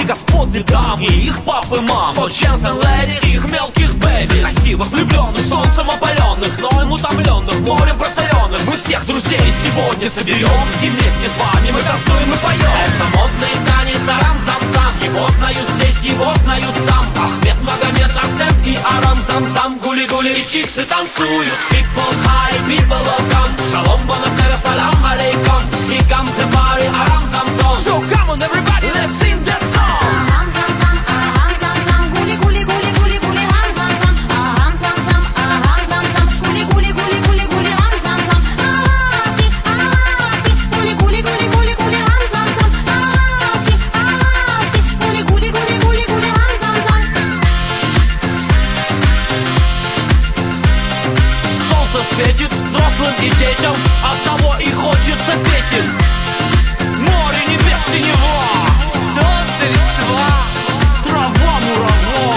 господ и дам, и их пап и мам, for chance and ladies, их мелких бэби, красивых, влюбленных, солнцем опаленных, зноем утомленных, морем просоленных. Мы всех друзей сегодня соберем, и вместе с вами мы танцуем и поем. Это модный танец арам-зам-зам, его знают здесь, его знают там. Ахмед, Магомед, Арсен и арам-зам-зам, гули-гули и чиксы танцуют. People high, people welcome, шалом, бонасера, салам алейкум. Here comes the party, арам-зам-зам. So come on everybody, let's sing that song. Арам-зам-зам, арам-зам-зам, гули-гули-гули-гули-гули, арам-зам-зам, арам-зам-зам, арам-зам-зам, гули-гули-гули-гули-гули, арам-зам-зам, арафи, арафи, гули-гули-гули-гули-гули, арам-зам-зам, арафи, арафи, гули-гули-гули-гули-гули, арам-зам-зам. Солнце светит взрослым и детям, оттого и хочется петь им. Море, небес, синева, солнце, листва, трава, мурава.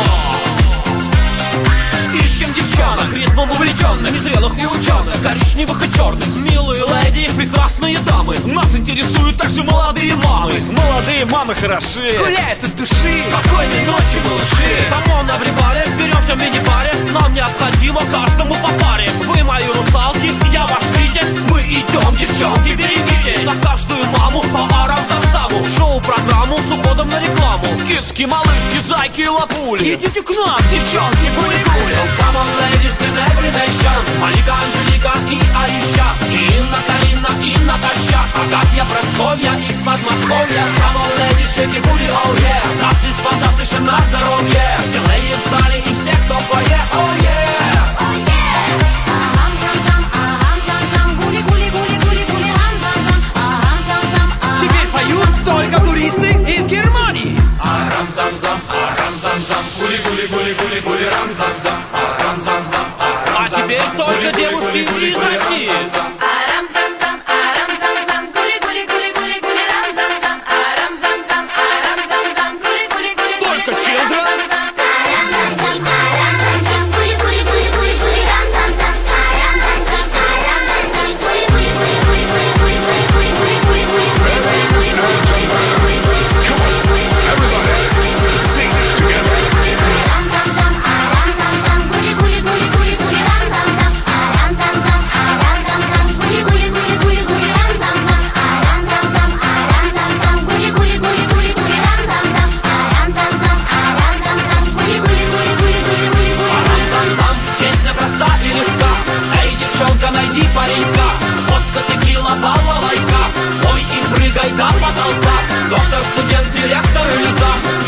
Ищем девчонок, ритмом увлеченных, незрелых и ученых, коричневых и черных. Милые леди, прекрасные дамы, нас интересуют также молодые мамы. Молодые мамы хороши, Гуляют от души, спокойной ночи, малыши. Камон, everybody, беремся в мини-баре, нам необходимо каждому по паре. Вы мои русалки, я ваш Витязь, мы идем, девчонки, берегитесь. За каждую маму по арам-зам-заму, шоу-программу с уходом на рекламу. Киски, малышки, зайки и лапули, идите к нам, девчонки, гули-гули. So come on, ladies, in every nation. Малика, Анжелика и Аиша, и Инна, Карина и Наташа, Агатья, Просковья из Подмосковья. Come on, ladies, shake your booty, oh yeah. Das ist fantastisch на здоровье. Все леди в зале и все, кто в фойе, oh yeah. Арам-зам-зам, арам-зам-зам, гули-гули-гули-гули-гули, арам-зам-зам, арам-зам-зам, арам-зам. Теперь поют только туристы из Германии. Арам-зам-зам, арам-зам-зам, гули-гули-гули-гули-гули, рам-зам-зам, арам-зам-зам, А теперь только девушки из России. Арам-зам-зам, арам-зам-зам, гули-гули-гули-гули-гули, арам-зам-зам, арам-зам-зам, арам-зам-зам, гули-гули-гули-гули-гули, Только children. арам-зам-зам. Песня проста и легка. Эй, девчонка, найди паренька. Водка, текила, балалайка. Ой, и прыгай до потолка. Доктор, студент, директор или зам.